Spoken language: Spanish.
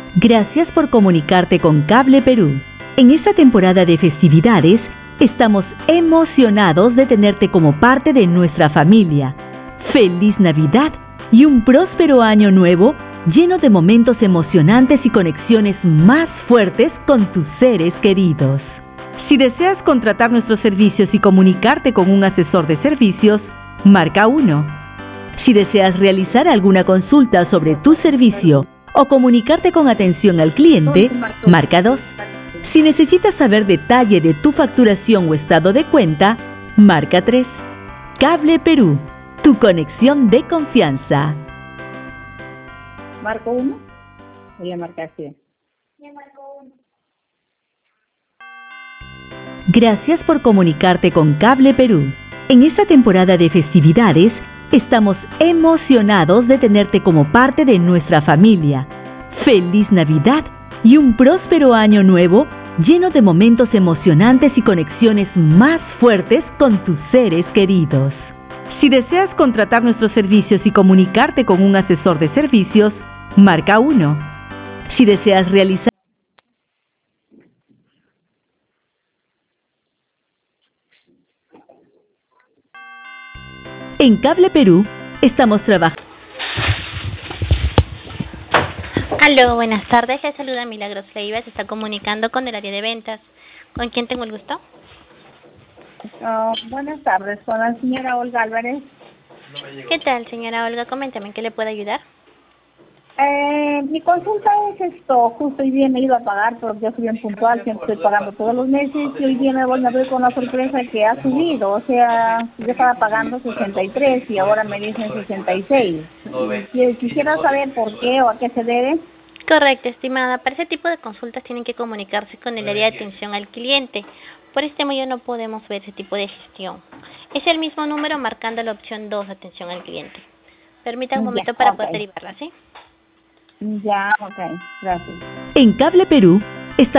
Gracias por comunicarte con Cable Perú. En esta temporada de festividades, estamos emocionados de tenerte como parte de nuestra familia. ¡Feliz Navidad y un próspero año nuevo lleno de momentos emocionantes y conexiones más fuertes con tus seres queridos! Si deseas contratar nuestros servicios y comunicarte con un asesor de servicios, marca 1. Si deseas realizar alguna consulta sobre tu servicio o comunicarte con atención al cliente, marca 2. Si necesitas saber detalle de tu facturación o estado de cuenta, marca 3. Cable Perú, tu conexión de confianza. ¿Marco 1? Voy a marcar 100. Gracias por comunicarte con Cable Perú. En esta temporada de festividades, estamos emocionados de tenerte como parte de nuestra familia. ¡Feliz Navidad y un próspero año nuevo lleno de momentos emocionantes y conexiones más fuertes con tus seres queridos! Si deseas contratar nuestros servicios y comunicarte con un asesor de servicios, marca 1. Si deseas realizar En Cable Perú, estamos trabajando. Aló, buenas tardes. Le saluda Milagros Leiva. Se está comunicando con el área de ventas. ¿Con quién tengo el gusto? Buenas tardes, con la señora Olga Álvarez. ¿Qué tal, señora Olga? Coméntame, ¿en qué le puedo ayudar? Mi consulta es esto, justo hoy día me he ido a pagar, pero yo soy bien puntual, siempre estoy pagando todos los meses y hoy día me voy a ver con la sorpresa que ha subido, o sea, yo estaba pagando 63 y ahora me dicen 66. Quisiera saber por qué o a qué se debe. Correcto, estimada. Para ese tipo de consultas tienen que comunicarse con el área de atención al cliente. Por este medio no podemos ver ese tipo de gestión. Es el mismo número marcando la opción 2, atención al cliente. Permita un momento para poder derivarla, ¿sí? Ya, ok, gracias. En Cable Perú,